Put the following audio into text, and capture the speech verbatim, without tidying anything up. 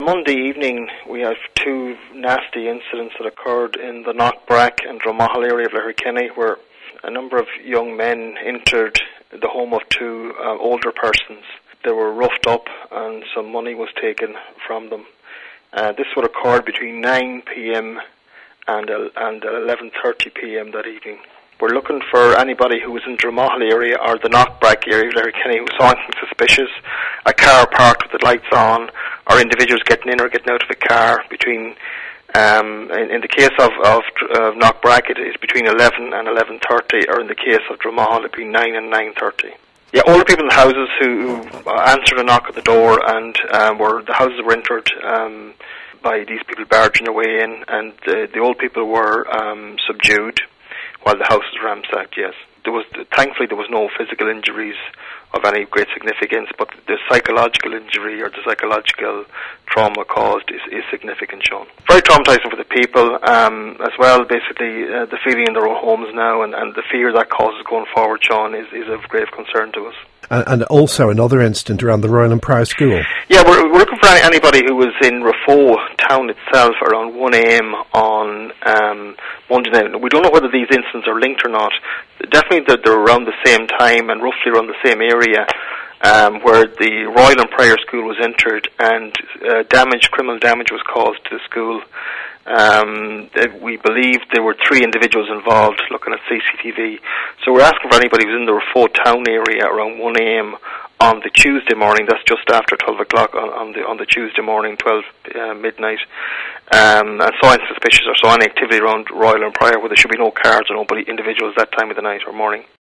Monday evening, we have two nasty incidents that occurred in the Knockbrack and Dromahal area of Letterkenny, where a number of young men entered the home of two uh, older persons. They were roughed up and some money was taken from them. Uh, this would have occurred between nine p.m. and, uh, and eleven thirty p.m. that evening. We're looking for anybody who was in Dromahal area or the Knockbrack area of Letterkenny who saw anything suspicious, a car parked with the lights on, or individuals getting in or getting out of a car between, um, in, in the case of, of uh, Knockbrack it is between eleven and eleven thirty, or in the case of Dromahal between nine and nine thirty. Yeah, older people in the houses who, who answered a knock at the door, and um, were the houses were entered um, by these people barging their way in, and uh, the old people were um, subdued while the house was ransacked. Yes, there was thankfully there was no physical injuries of any great significance, but the psychological injury or the psychological trauma caused is, is significant, Sean. Very traumatising for the people um, as well. Basically, uh, the feeling in their own homes now, and, and the fear that causes going forward, Sean, is, is of grave concern to us. And, and also another incident around the Royal and Prior School. Yeah, we're, we're looking for anybody who was in Raphoe town itself around one a.m. on um, Monday night. We don't know whether these incidents are linked or not. Definitely that they're around the same time and roughly around the same area um, where the Royal and Prior School was entered, and uh, damage, criminal damage was caused to the school. Um, we believe there were three individuals involved looking at C C T V. So we're asking for anybody who's in the Raphoe town area around one a.m. on the Tuesday morning, that's just after twelve o'clock on, on the on the Tuesday morning, twelve uh, midnight, um, and saw any suspicious or saw any activity around Royal and Prior where there should be no cars or nobody individuals that time of the night or morning.